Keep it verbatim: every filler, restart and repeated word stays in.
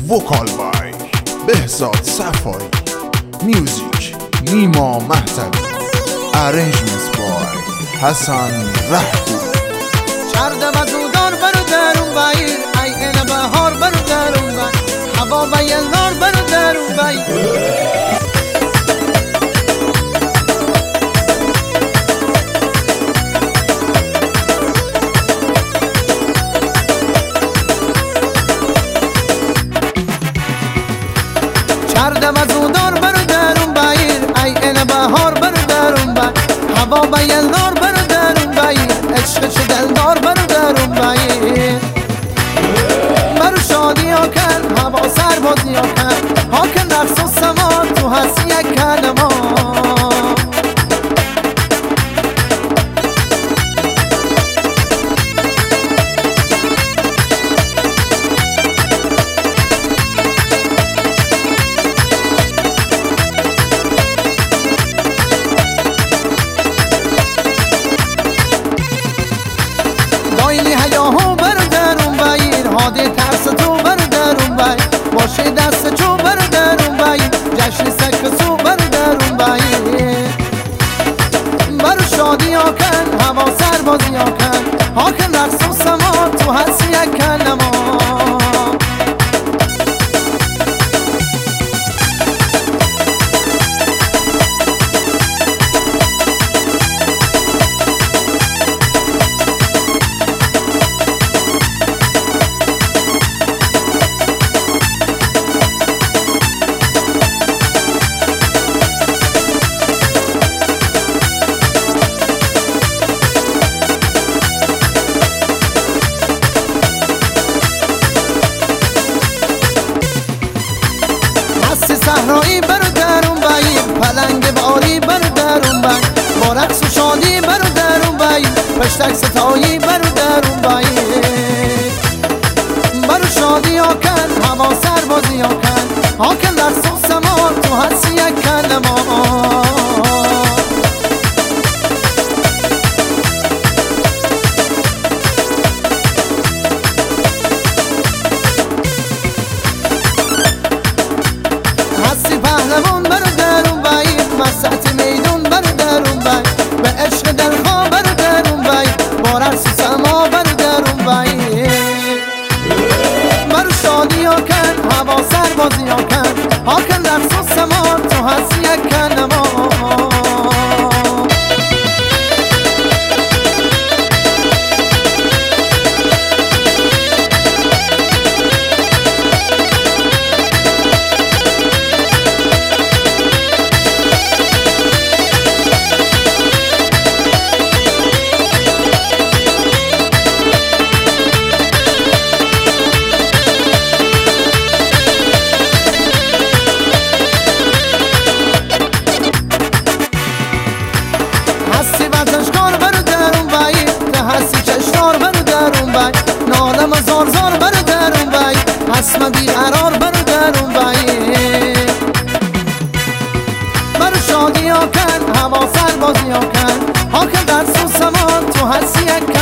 وکال بای بهزاد صفایی، میوزیک نیما مهدوی، ارنجمنت بای حسن رهبو. چرده وزودار برو درون بایر، ای اینه بهار برو درون بایر، هوا و یلدار برو درون بایر. چرده وزودار برو درون بایر، ای اینه بهار برو درون بایر، هوا و یلدار برو درون بایر، عشق چه دلدار برو درون بایر. برو شادی ها کن، هوا سربازی ها کن، ها کن رقص و سما، تو هستی یک کلما. دایلی هیاهو برو درون بایر، هاده ترس تو برو درون بایر، باشه دست چو برو درون بایر، جشن سک سو برو درون بایر. برو شادی ها کن، هوا سربازی ها کن، ها کن رقص و سما، تو هستی یک کلما. صحرایی برو درون بایر، پلنگ باری برو درون بایر، با رقص و شادی برو درون بایر، پشتک ستایی برو درون بایر. برو شادی ها کن، هوا سربازی ها کن، ها کن رقص و سما، تو هستی یک کلما. پهلوان برو درون بایر، وسط میدون برو درون بایر، به عشق دلها برو درون بایر، با رقص و سما برو درون بایر. برو شادی ها کن، هوا سربازی ها کن، ها کن رقص و سما، تو هستی یک کلما. نالم زار زار برو درون بایر، حسم بیقرار برو درون بایر. برو شادی ها کن، هوا سربازی ها کن، ها کن درس و سما، تو هستی یک